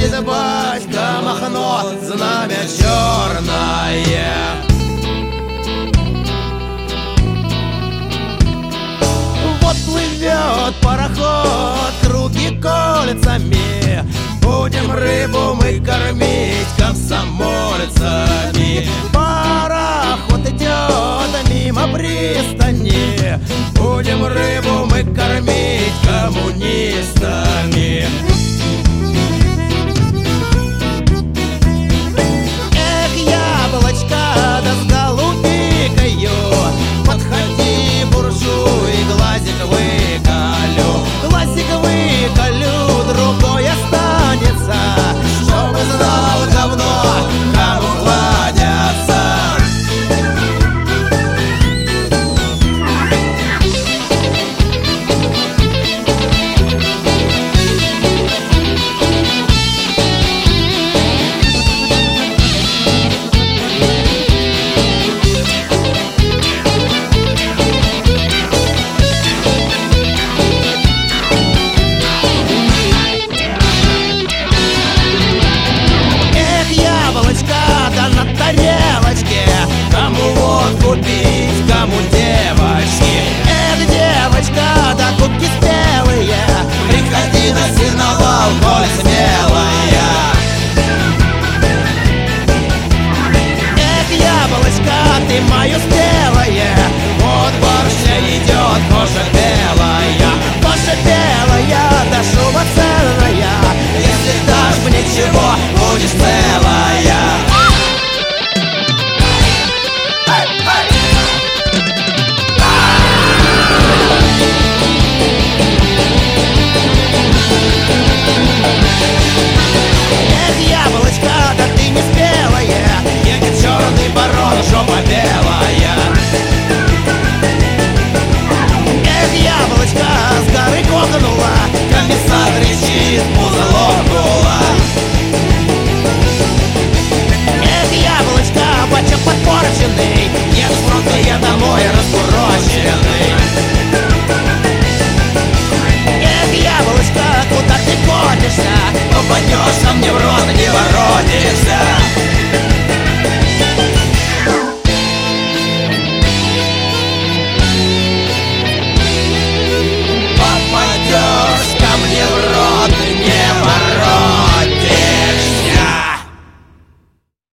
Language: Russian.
Ходит батька Махно, знамя черное. Вот плывет пароход, круги колецами. Будем рыбу мы кормить комсомольцами. Пароход идет мимо пристани. Будем рыбу мы кормить коммунистами. Эх, яблочко, да с голубикою, подходи, буржуй, глазик выколю. Глазик выколю, другой останется, чтобы знал говно, кому кладятся. Кому водку пить, кому девочки. Эх, девочка, да губки спелые, приходи на сеновал, коль смелая. Эх, яблочко, ты мою